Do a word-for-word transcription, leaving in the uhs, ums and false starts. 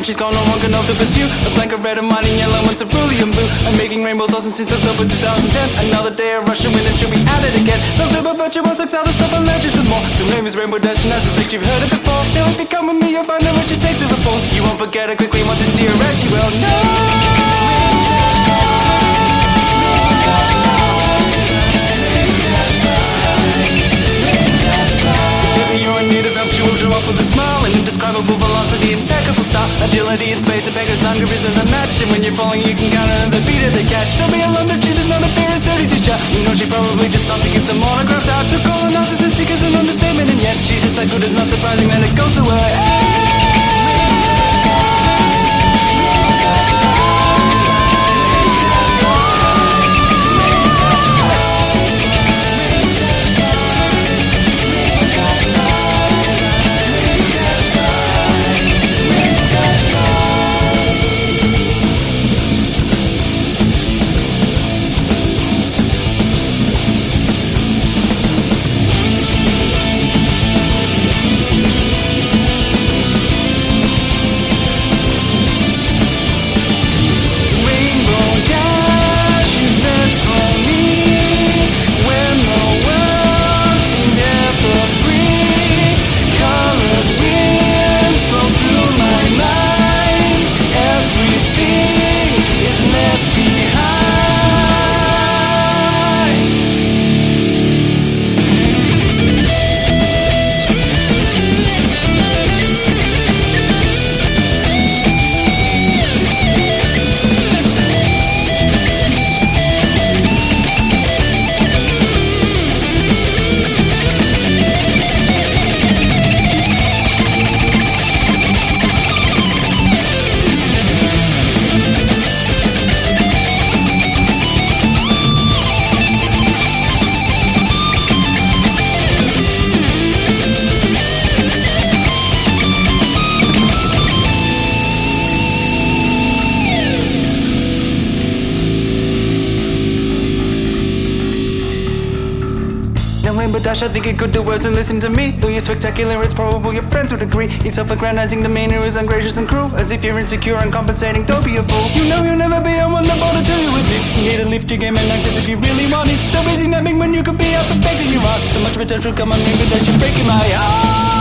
she's gone, no one can hope to pursue. A blank of red and mine and yellow and cerulean blue. I'm making rainbows all since October two thousand ten. Another day of rushing wind and she'll be at it again. Those super virtuous, like other stuff and legends and more. Her name is Rainbow Dash and I suspect you've heard it before. Now if you come with me, you'll find out what she takes to the force. You won't forget her quickly once you see her as she will know. With a smile and indescribable velocity, impeccable style, agility in spades, a beggar's hunger isn't a match. And when you're falling, you can count on the beat of the catch. Don't be alarmed if she does not appear as soon as you shot. You know she probably just stopped to give some autographs out. To call her narcissistic is an understatement, and yet she's just that good. It's not surprising that it goes to her. Rainbow Dash, I think it could do worse than listen to me. Though you're spectacular, it's probable your friends would agree. Your self-aggrandizing demeanor is ungracious and cruel, as if you're insecure and compensating. Don't be a fool. You know you'll never be on one to bother till you admit. You need to lift your game and act as if you really want it. Still busy napping when you could be out perfecting your art. So much potential, come on, Rainbow Dash, you're breaking my heart.